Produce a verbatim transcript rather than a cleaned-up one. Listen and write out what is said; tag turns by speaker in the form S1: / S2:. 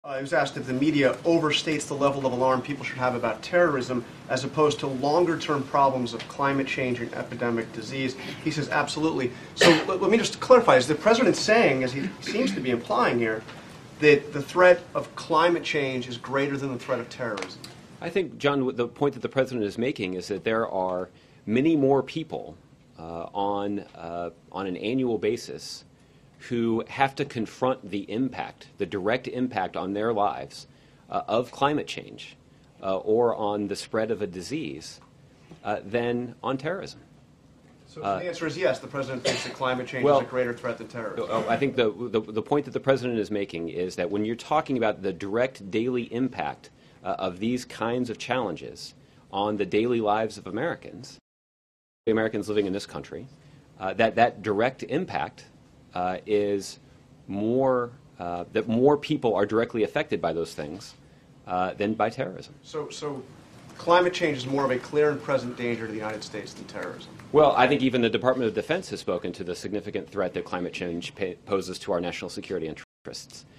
S1: Uh, he was asked if the media overstates the level of alarm people should have about terrorism as opposed to longer-term problems of climate change and epidemic disease. He says absolutely. So let, let me just clarify. Is the president saying, as he seems to be implying here, that the threat of climate change is greater than the threat of terrorism?
S2: I think, John, the point that the president is making is that there are many more people uh, on, uh, on an annual basis who have to confront the impact, the direct impact on their lives uh, of climate change uh, or on the spread of a disease uh, than on terrorism.
S1: So uh, the answer is yes, the president thinks that climate change
S2: well,
S1: is a greater threat than terrorism.
S2: I think the, the, the point that the president is making is that when you're talking about the direct daily impact uh, of these kinds of challenges on the daily lives of Americans, Americans living in this country, uh, that that direct impact Uh, is more uh, that more people are directly affected by those things uh, than by terrorism.
S1: So, so climate change is more of a clear and present danger to the United States than terrorism.
S2: Well, I think even the Department of Defense has spoken to the significant threat that climate change poses to our national security interests.